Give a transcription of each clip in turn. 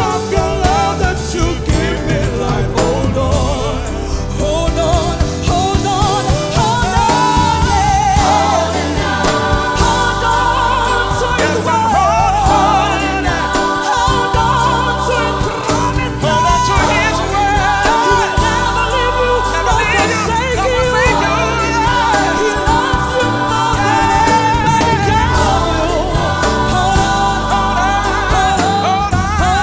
of your love that you give me life. Hold on, hold on, hold on, hold on, yeah. Hold on to His word. Hold on to His promise. Hold on to His word. He will never leave you nor forsake you. He loves you more than anybody can love you. Hold on, hold on, hold on, hold on,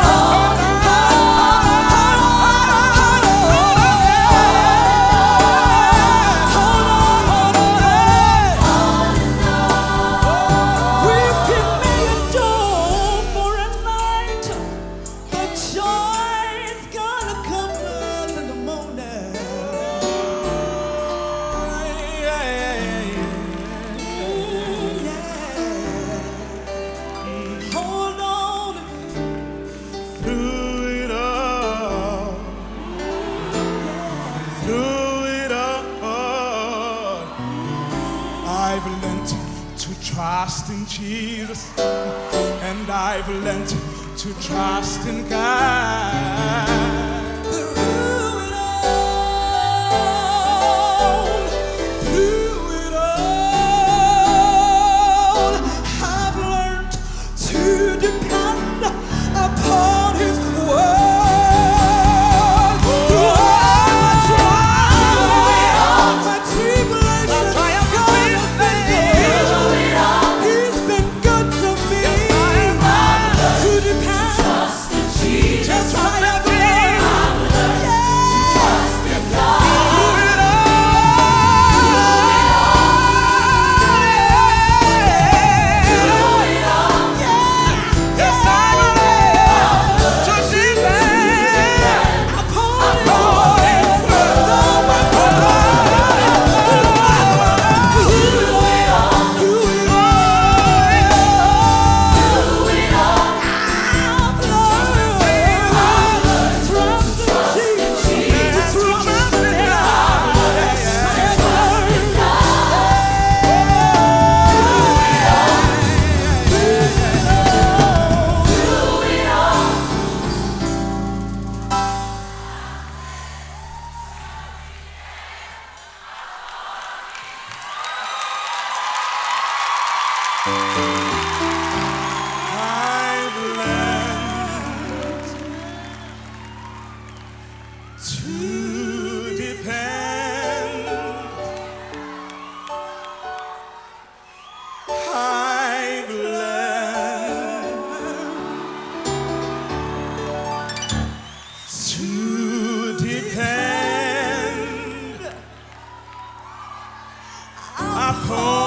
weeping may endure for a night, but joy is gonna come early in the morning. Hold on through it all, through it all. I've learned to trust in Jesus, and I've learned to trust in God. Through it all, through it all, I've learned to depend upon His word. Through all my trials, my tribulations, God has been good. He's been good to me. To depend, just I have learned, through it I've learned to depend. I've learned to depend upon